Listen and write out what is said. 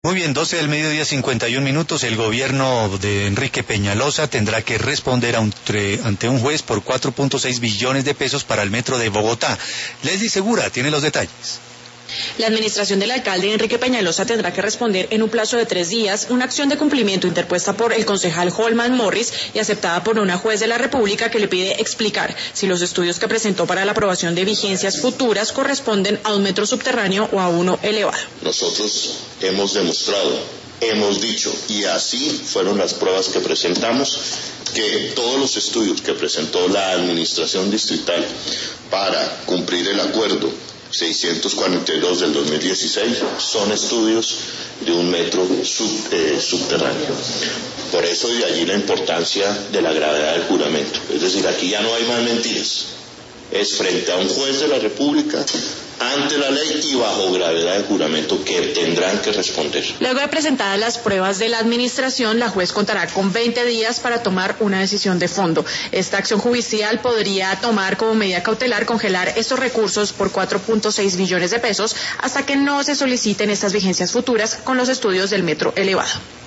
Muy bien, 12 del mediodía, 51 minutos. El gobierno de Enrique Peñalosa tendrá que responder ante un juez por 4.6 billones de pesos para el metro de Bogotá. Leslie Segura tiene los detalles. La administración del alcalde Enrique Peñalosa tendrá que responder en un plazo de 3 días una acción de cumplimiento interpuesta por el concejal Holman Morris y aceptada por una juez de la República que le pide explicar si los estudios que presentó para la aprobación de vigencias futuras corresponden a un metro subterráneo o a uno elevado. Nosotros hemos demostrado, hemos dicho, y así fueron las pruebas que presentamos, que todos los estudios que presentó la administración distrital para cumplir el acuerdo 642 del 2016 son estudios de un metro subterráneo. Por eso de allí la importancia de la gravedad del juramento. Es decir, aquí ya no hay más mentiras. Es frente a un juez de la República, ante la ley y bajo gravedad del juramento que tendrán que responder. Luego de presentadas las pruebas de la administración, la juez contará con 20 días para tomar una decisión de fondo. Esta acción judicial podría tomar como medida cautelar congelar estos recursos por 4.6 billones de pesos hasta que no se soliciten estas vigencias futuras con los estudios del metro elevado.